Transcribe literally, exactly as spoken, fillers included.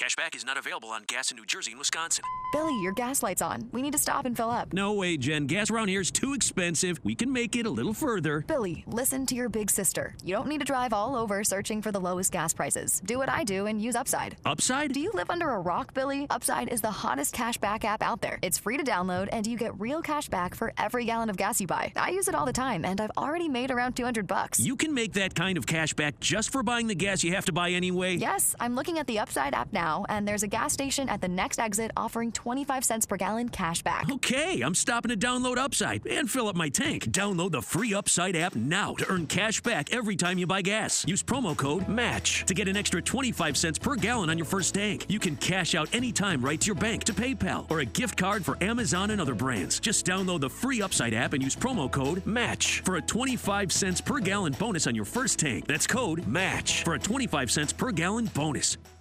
Cashback is not available on gas in New Jersey and Wisconsin. Billy, your gas light's on. We need to stop and fill up. No way, Jen. Gas around here is too expensive. We can make it a little further. Billy, listen to your big sister. You don't need to drive all over searching for the lowest gas prices. Do what I do and use Upside. Upside? Do you live under a rock, Billy? Upside is the hottest cashback app out there. It's free to download, and you get real cash back for every gallon of gas you buy. I use it all the time, and I've already made around two hundred bucks. You can make that kind of cash back just for buying the gas you have to buy anyway? Yes, I'm looking at the Upside app now, and there's a gas station at the next exit offering twenty-five cents per gallon cash back. Okay, I'm stopping to download Upside and fill up my tank. Download the free Upside app now to earn cash back every time you buy gas. Use promo code MATCH to get an extra twenty-five cents per gallon on your first tank. You can cash out anytime right to your bank, to PayPal, or a gift card for Amazon and other brands. Just download the free Upside app and use promo code MATCH for a twenty-five cents per gallon bonus on your first tank. That's code MATCH for a twenty-five cents per gallon bonus.